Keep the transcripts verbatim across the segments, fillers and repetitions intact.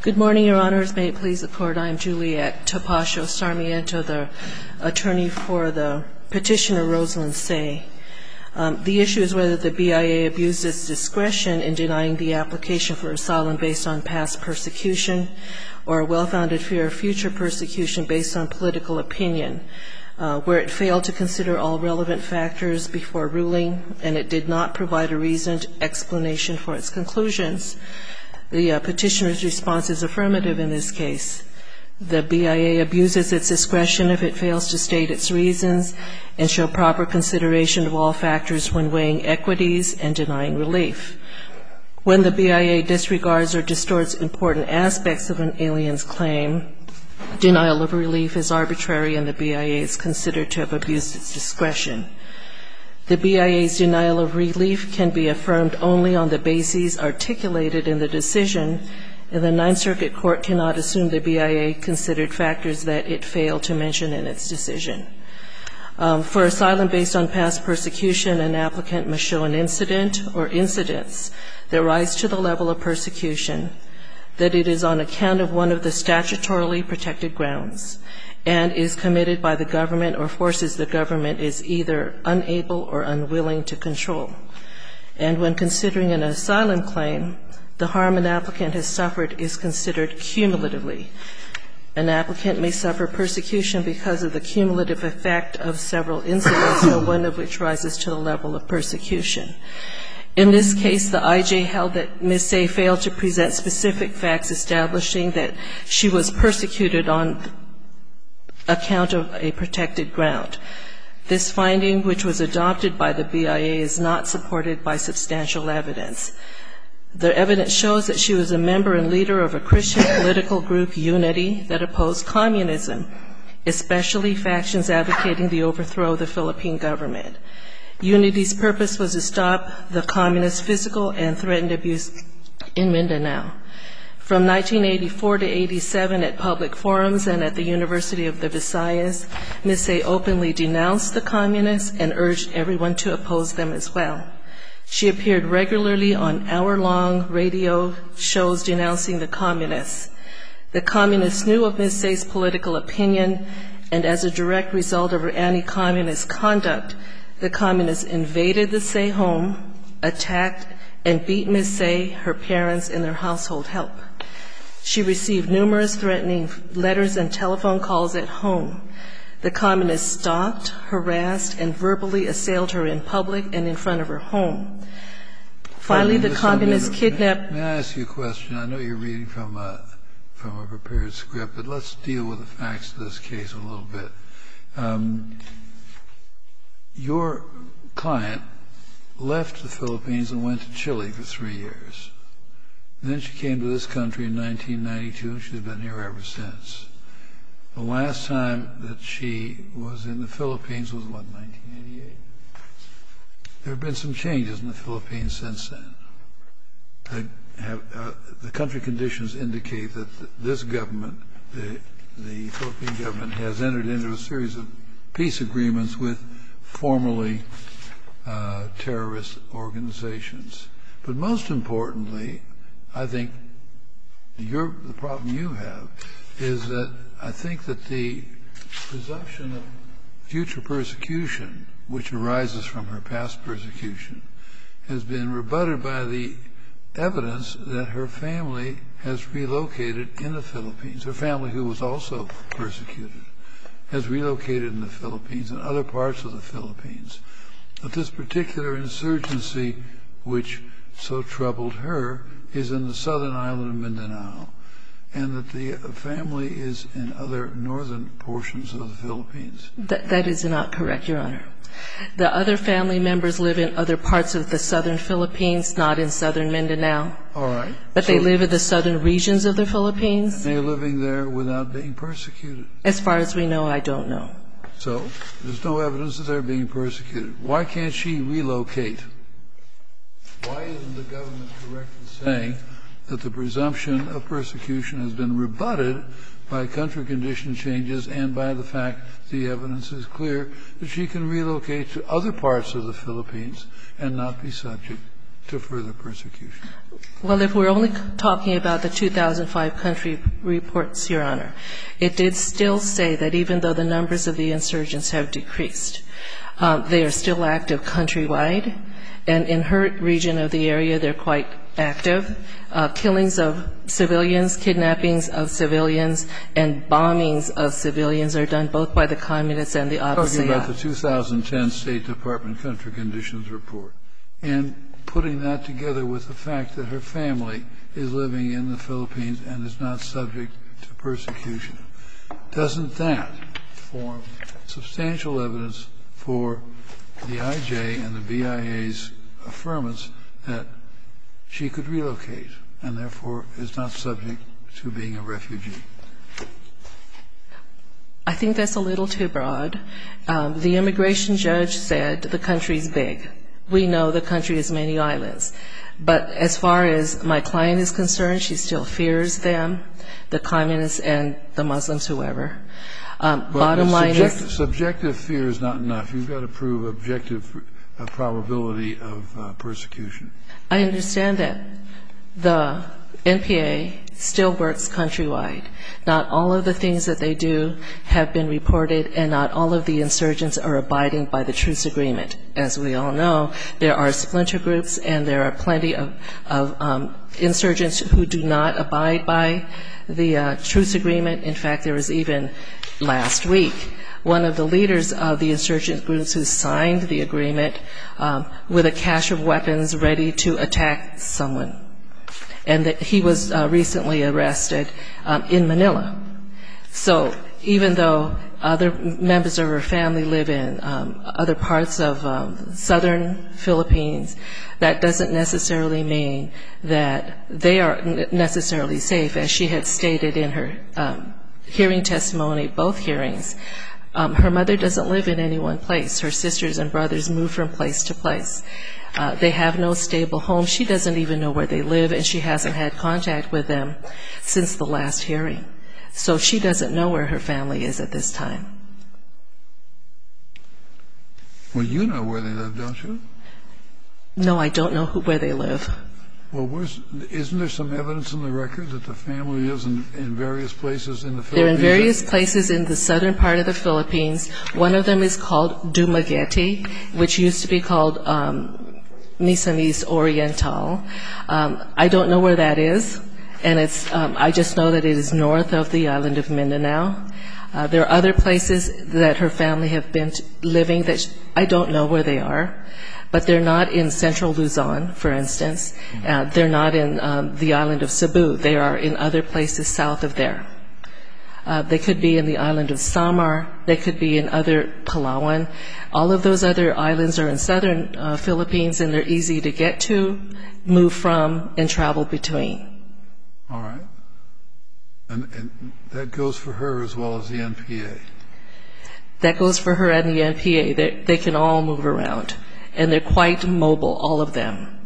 Good morning, Your Honors. May it please the Court, I am Juliet Topacio Sarmiento, the attorney for the petitioner Rosalind Say. Um, the issue is whether the B I A abused its discretion in denying the application for asylum based on past persecution or a well-founded fear of future persecution based on political opinion, uh, where it failed to consider all relevant factors before ruling and it did not provide a reasoned explanation for its conclusions. The uh, petitioner's response is affirmative in this case. The B I A abuses its discretion if it fails to state its reasons and show proper consideration of all factors when weighing equities and denying relief. When the B I A disregards or distorts important aspects of an alien's claim, denial of relief is arbitrary and the B I A is considered to have abused its discretion. The B I A's denial of relief can be affirmed only on the bases articulated in the decision, and the Ninth Circuit Court cannot assume the B I A considered factors that it failed to mention in its decision. Um, for asylum based on past persecution, an applicant must show an incident or incidents that rise to the level of persecution, that it is on account of one of the statutorily protected grounds, and is committed by the government or forces the government is either unable or unwilling to control. And when considering an asylum claim, the harm an applicant has suffered is considered cumulatively. An applicant may suffer persecution because of the cumulative effect of several incidents, no one of which rises to the level of persecution. In this case, the I J held that Miz Say failed to present specific facts establishing that she was persecuted on account of a protected ground. This finding, which was adopted by the B I A, is not supported by substantial evidence. The evidence shows that she was a member and leader of a Christian political group, Unity, that opposed communism, especially factions advocating the overthrow of the Philippine government. Unity's purpose was to stop the communist physical and threatened abuse in Mindanao. From nineteen eighty-four to eighty-seven at public forums and at the University of the Visayas, Miz Say openly denounced the communists and urged everyone to oppose them as well. She appeared regularly on hour-long radio shows denouncing the communists. The communists knew of Miz Say's political opinion, and as a direct result of her anti-communist conduct, the communists invaded the Say home, attacked and beat Miz Say, her parents, and their household help. She received numerous threatening letters and telephone calls at home. The communists stalked, harassed, and verbally assailed her in public and in front of her home. Finally, the communists kidnapped... May I ask you a question? I know you're reading from a, from a prepared script, but let's deal with the facts of this case a little bit. Um, your client left the Philippines and went to Chile for three years. And then she came to this country in nineteen ninety-two, and she's been here ever since. The last time that she was in the Philippines was, what, nineteen eighty-eight? There have been some changes in the Philippines since then. The, have, uh, the country conditions indicate that this government, the, the Philippine government, has entered into a series of peace agreements with formerly uh, terrorist organizations. But most importantly, I think your, the problem you have is that I think that the presumption of future persecution, which arises from her past persecution, has been rebutted by the evidence that her family has relocated in the Philippines. Her family, who was also persecuted, has relocated in the Philippines and other parts of the Philippines. But this particular insurgency, which so troubled her, is in the southern island of Mindanao, and that the family is in other northern portions of the Philippines. That, that is not correct, Your Honor. The other family members live in other parts of the southern Philippines, not in southern Mindanao. All right. But so they live in the southern regions of the Philippines. They're living there without being persecuted. As far as we know, I don't know. So there's no evidence that they're being persecuted. Why can't she relocate? Why isn't the government correct in saying that the presumption of persecution has been rebutted by country condition changes and by the fact the evidence is clear that she can relocate to other parts of the Philippines and not be subject to further persecution? Well, if we're only talking about the two thousand five country reports, Your Honor, it did still say that even though the numbers of the insurgents have decreased, um, they are still active countrywide, and in her region of the area, they're quite active. Uh, killings of civilians, kidnappings of civilians, and bombings of civilians are done both by the communists and the A P S E A. Talking about the two thousand ten State Department Country Conditions Report, and putting that together with the fact that her family is living in the Philippines and is not subject to persecution, doesn't that form substantial evidence for the I J and the B I A's affirmance that she could relocate and therefore is not subject to being a refugee? I think that's a little too broad. Um, the immigration judge said the country's big. We know the country has many islands. But as far as my client is concerned, she still fears them, the communists and the Muslims, whoever. Um, bottom line subjective, is... Subjective fear is not enough. You've got to prove objective uh, probability of uh, persecution. I understand that. The N P A still works countrywide. Not all of the things that they do have been reported, and not all of the insurgents are abiding by the truce agreement. As we all know, there are splinter groups, and there are plenty of, of um, insurgents who do not abide by the uh, truce agreement. In fact, there was even last week one of the leaders of the insurgent groups who signed the agreement um, with a cache of weapons ready to attack someone. And that he was uh, recently arrested um, in Manila. So even though other members of her family live in um, other parts of um, southern Philippines, that doesn't necessarily mean that they are necessarily safe. As she had stated in her um, hearing testimony, both hearings, um, her mother doesn't live in any one place. Her sisters and brothers move from place to place. Uh, they have no stable home. She doesn't even know where they live, and she hasn't had contact with them since the last hearing. So she doesn't know where her family is at this time. Well, you know where they live, don't you? No, I don't know who, where they live. Well, where's, isn't there some evidence in the record that the family lives in, in various places in the Philippines? They're in various places in the southern part of the Philippines. One of them is called Dumaguete, which used to be called um, Misamis Oriental. Um, I don't know where that is, and it's. Um, I just know that it is north of the island of Mindanao. Uh, there are other places that her family have been to, living that sh- I don't know where they are, but they're not in central Luzon, for instance. Uh, they're not in um, the island of Cebu. They are in other places south of there. Uh, they could be in the island of Samar. They could be in other Palawan. All of those other islands are in southern uh, Philippines, and they're easy to get to, move from, and travel between. All right. And, and that goes for her as well as the N P A. That goes for her and the N P A. They, they can all move around, and they're quite mobile, all of them.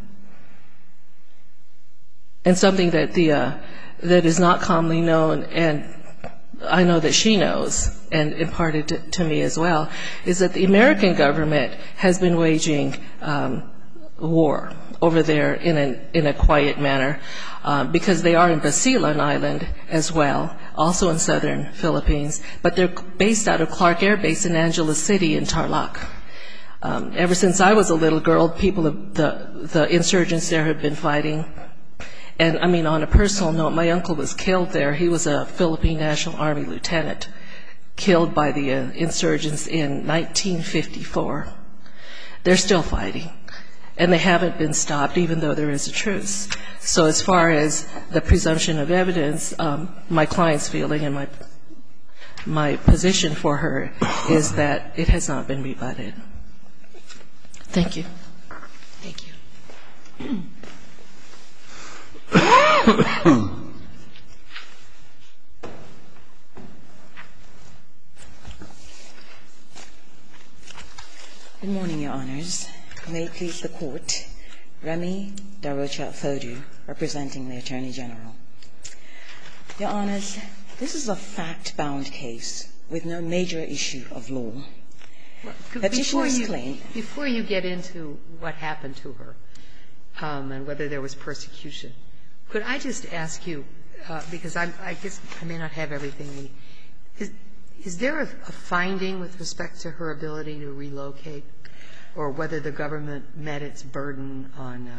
And something that the uh, that is not commonly known, and I know that she knows, and imparted to, to me as well, is that the American government has been waging um, war over there in, an, in a quiet manner uh, because they are in Basilan Island as well, also in southern Philippines, but they're based out of Clark Air Base in Angeles City in Tarlac. Um, ever since I was a little girl, people, have, the, the insurgents there have been fighting. And, I mean, on a personal note, my uncle was killed there. He was a Philippine National Army lieutenant, killed by the uh, insurgents in nineteen fifty-four. They're still fighting, and they haven't been stopped, even though there is a truce. So as far as the presumption of evidence, um, my client's feeling and my, my position for her is that it has not been rebutted. Thank you. Thank you. Good morning, Your Honors. May it please the Court. Remy Darocha Fodu, representing the Attorney General. Your Honors, this is a fact-bound case with no major issue of law. Well, before Petitioner's you, claim. Before you get into what happened to her, um, and whether there was persecution. Could I just ask you, uh, because I, I guess I may not have everything, is, is there a, a finding with respect to her ability to relocate, or whether the government met its burden on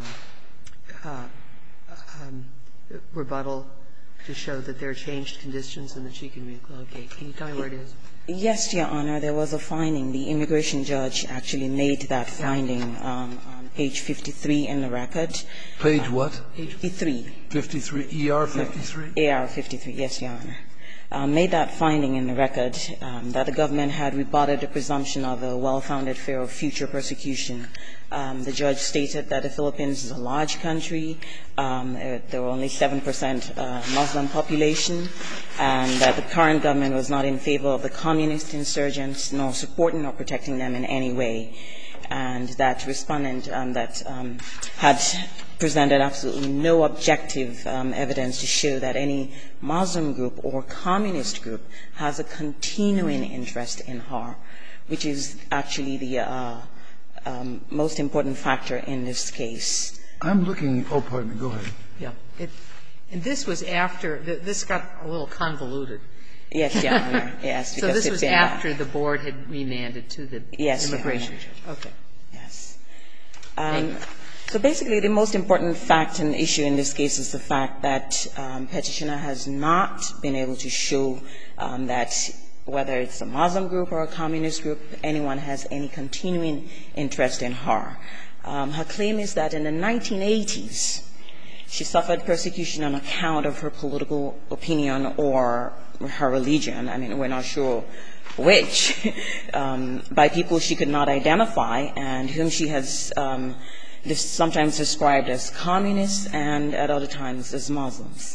uh, uh, um, rebuttal to show that there are changed conditions and that she can relocate? Can you tell me where it is? Yes, Your Honor, there was a finding. The immigration judge actually made that finding um, on page fifty-three in the record. Page what? Page fifty-three. fifty-three, E R fifty-three? A R fifty-three, yes, Your Honor. Uh, made that finding in the record um, that the government had rebutted the presumption of a well-founded fear of future persecution. Um, the judge stated that the Philippines is a large country. Um, there, there were only seven percent uh, Muslim population, and that the current government was not in favor of the communist insurgents, nor supporting or protecting them in any way. And that respondent um, that um, had presented absolutely no objective um, evidence to show that any Muslim group or communist group has a continuing interest in her, which is actually the uh, um, most important factor in this case. I'm looking – oh, pardon me. Go ahead. Yeah. It, and this was after – this got a little convoluted. Yes, Your Honor. Yes. So this was after the board had remanded to the yes, immigration judge. Okay. Yes. Um, so basically, the most important fact and issue in this case is the fact that um, petitioner has not been able to show um, that whether it's a Muslim group or a communist group, anyone has any continuing interest in her. Um, her claim is that in the nineteen eighties, she suffered persecution on account of her political opinion or her religion. I mean, we're not sure which, um, by people she could not identify and whom she has um, sometimes described as communists and at other times as Muslims.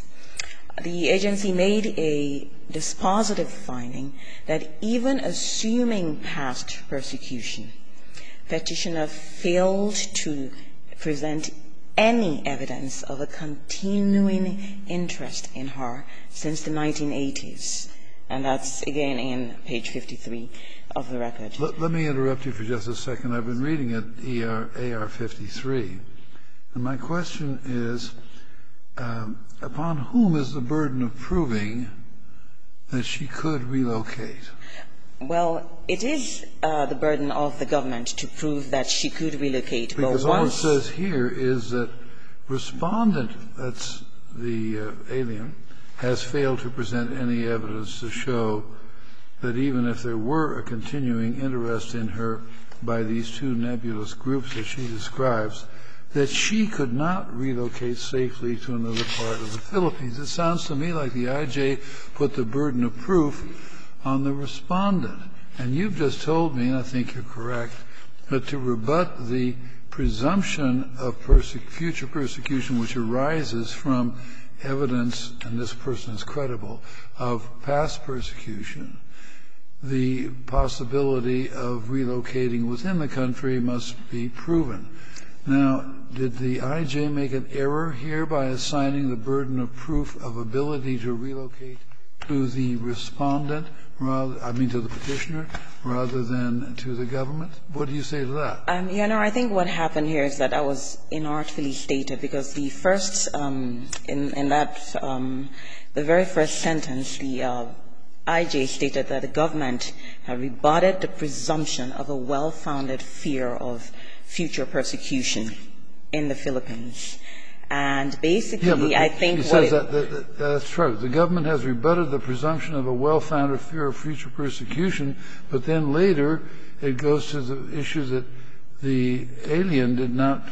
The agency made a dispositive finding that even assuming past persecution, petitioner failed to present any evidence of a continuing interest in her since the nineteen eighties. And that's, again, in page fifty-three of the record. Let, let me interrupt you for just a second. I've been reading it, E R, A R fifty-three. And my question is, um, upon whom is the burden of proving that she could relocate? Well, it is uh, the burden of the government to prove that she could relocate. Because but all once it says here is that respondent, that's the uh, alien, has failed to present any evidence to show that even if there were a continuing interest in her by these two nebulous groups that she describes, that she could not relocate safely to another part of the Philippines. It sounds to me like the I J put the burden of proof on the respondent. And you've just told me, and I think you're correct, that to rebut the presumption of perse- future persecution which arises from evidence, and this person is credible, of past persecution, the possibility of relocating within the country must be proven. Now, did the I J make an error here by assigning the burden of proof of ability to relocate to the respondent, rather, I mean to the petitioner, rather than to the government? What do you say to that? Um, you know, I think what happened here is that that was inartfully stated, because the first, um, in, in that, um, the very first sentence, the uh, I J stated that the government had rebutted the presumption of a well-founded fear of future persecution in the Philippines. And basically, yeah, I think he what says that, that, that that's true. The government has rebutted the presumption of a well-founded fear of future persecution, but then later it goes to the issue that the alien did not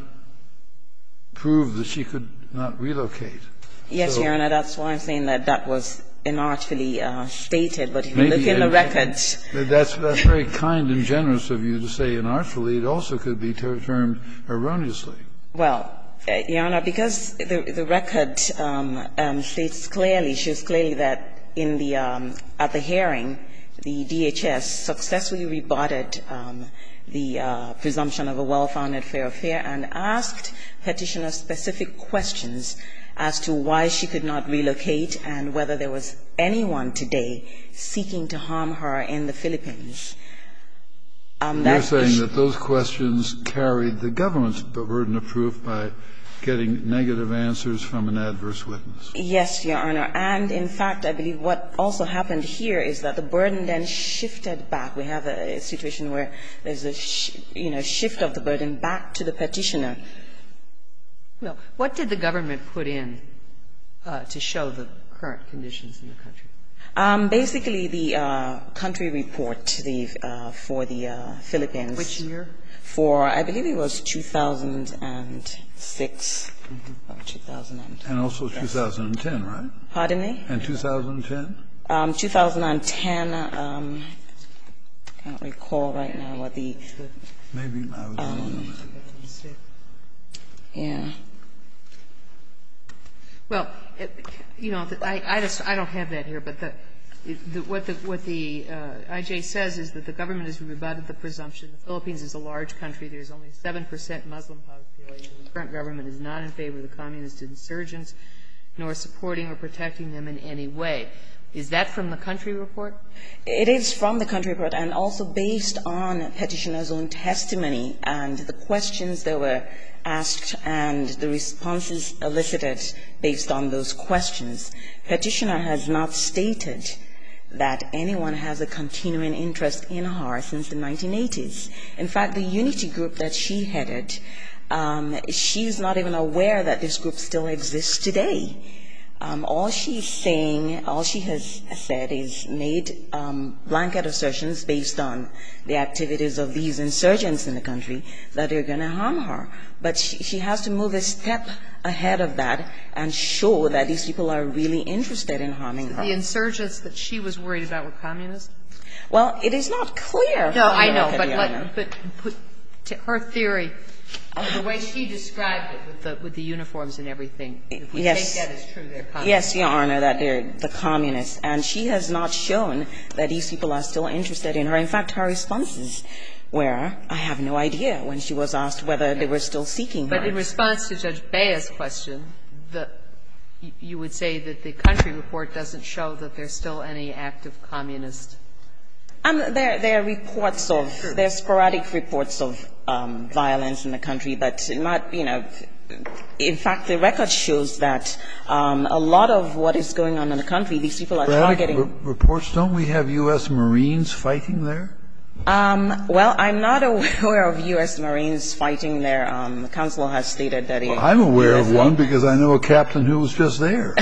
prove that she could not relocate. Yes, so, Your Honor, that's why I'm saying that that was inartfully uh, stated. But if you look in the records, that's that's very kind and generous of you to say inartfully. It also could be ter- termed erroneously. Well, Uh, Your Honor, because the, the record um, um, states clearly, shows clearly that in the um, at the hearing, the D H S successfully rebutted um, the uh, presumption of a well-founded fear of fear and asked petitioner specific questions as to why she could not relocate and whether there was anyone today seeking to harm her in the Philippines. Um, You're saying that those questions carried the government's burden of proof by getting negative answers from an adverse witness. Yes, Your Honor. And, in fact, I believe what also happened here is that the burden then shifted back. We have a situation where there's a, sh you know, shift of the burden back to the petitioner. Well, what did the government put in uh, to show the current conditions in the country? Um, basically, the uh, country report the, uh, for the uh, Philippines. Which year? For, I believe it was two thousand six mm-hmm. or two thousand. And also yes. two thousand ten, right? Pardon me? And two thousand ten? Um, two thousand ten, um, I can't recall right now what the... Maybe I was wrong um, on that. Yeah. Well, it, you know, I, I just I don't have that here, but the, the what the what the uh, I J says is that the government has rebutted the presumption. The Philippines is a large country. There's only seven percent Muslim population. The current government is not in favor of the communist insurgents, nor supporting or protecting them in any way. Is that from the country report? It is from the country report, and also based on petitioner's own testimony and the questions that were asked and the responses elicited based on those questions. Petitioner has not stated that anyone has a continuing interest in her since the nineteen eighties. In fact, the Unity group that she headed, um, she's not even aware that this group still exists today. Um, all she's saying, all she has said is made um, blanket assertions based on the activities of these insurgents in the country that they're going to harm her. But she, she has to move a step ahead of that and show that these people are really interested in harming her. The insurgents that she was worried about were communists? Well, it is not clear. No, I know, but, let, but put to her theory, the way she described it with the, with the uniforms and everything, if we yes. take that as true, they're communists. Yes, Your Honor, that they're the communists. And she has not shown that these people are still interested in her. In fact, her responses were, I have no idea, when she was asked whether they were still seeking her. But in response to Judge Bea's question, the, you would say that the country report doesn't show that there's still any active communist. Um, there, there are reports of, there are sporadic reports of um, violence in the country, but not, you know, in fact, the record shows that um, a lot of what is going on in the country, these people are sporadic targeting. R- reports, don't we have U S Marines fighting there? Um, well, I'm not aware of U S Marines fighting there. Um, the council has stated that. Well, I'm aware of one because I know a captain who was just there.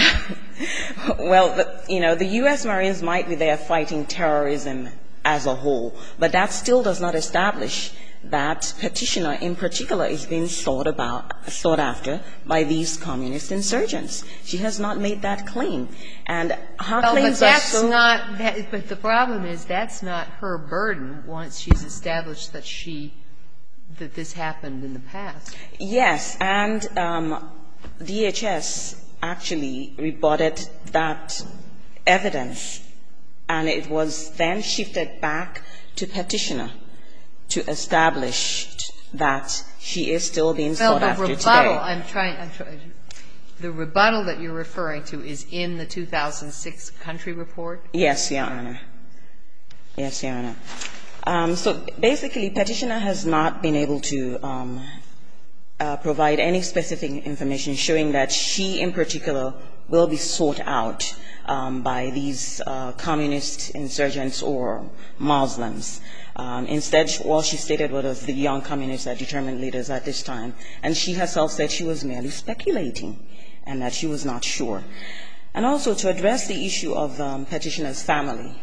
Well, the, you know, the U S Marines might be there fighting terrorism as a whole, but that still does not establish that petitioner in particular is being sought about, sought after by these communist insurgents. She has not made that claim, and her well, claims but that's are so. Not, that, but the problem is that's not her burden once she's established that she that this happened in the past. Yes, and um, D H S actually rebutted that evidence, and it was then shifted back to petitioner to establish that she is still being well, sought after today. Well, the rebuttal, I'm trying, I'm trying, the rebuttal that you're referring to is in the two thousand six country report? Yes, Your Honor. Yes, Your Honor. Um, so basically, petitioner has not been able to um, uh, provide any specific information showing that she in particular will be sought out um, by these uh, communist insurgents or Muslims. Um, instead, all she stated was the young communists are determined leaders at this time, and she herself said she was merely speculating and that she was not sure. And also to address the issue of um, petitioner's family,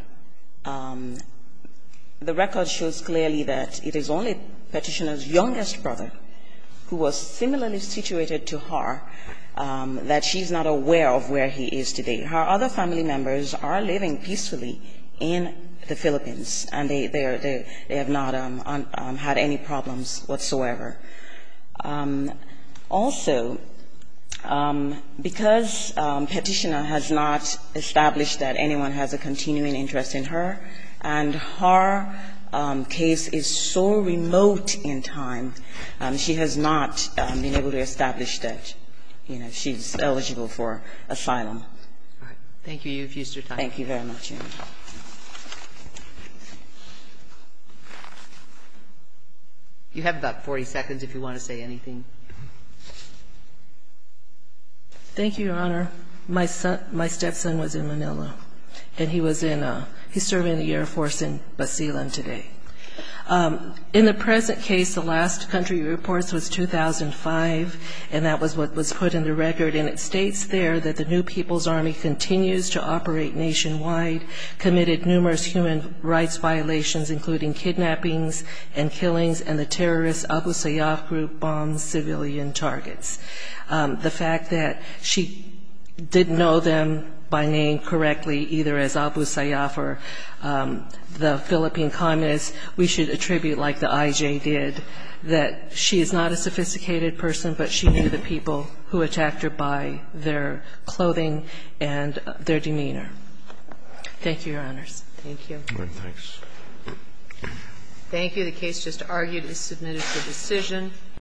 um, the record shows clearly that it is only petitioner's youngest brother who was similarly situated to her, um, that she's not aware of where he is today. Her other family members are living peacefully in the Philippines, and they, they, are, they, they have not um, un, um, had any problems whatsoever. Um, also, um, because um, petitioner has not established that anyone has a continuing interest in her, and her um, case is so remote in time, um, she has not um, been able to establish that, you know, she's eligible for asylum. All right. Thank you. You've used your time. Thank you very much. Your Honor. You have about forty seconds if you want to say anything. Thank you, Your Honor. My son, my stepson was in Manila, and he was in a, he's serving in the Air Force in Basilan today. Um, in the present case, the last country reports was two thousand five, and that was what was put in the record. And it states there that the New People's Army continues to operate nationwide, committed numerous human rights violations, including kidnappings and killings, and the terrorist Abu Sayyaf group bombs civilian targets. Um, the fact that she didn't know them by name correctly, either as Abu Sayyaf or um, the Philippine communists, we should attribute, like the I J did, that she is not a sophisticated person, but she knew the people who attacked her by their clothing and their demeanor. Thank you, Your Honors. Thank you. All right, thanks. Thank you. The case just argued is submitted for decision.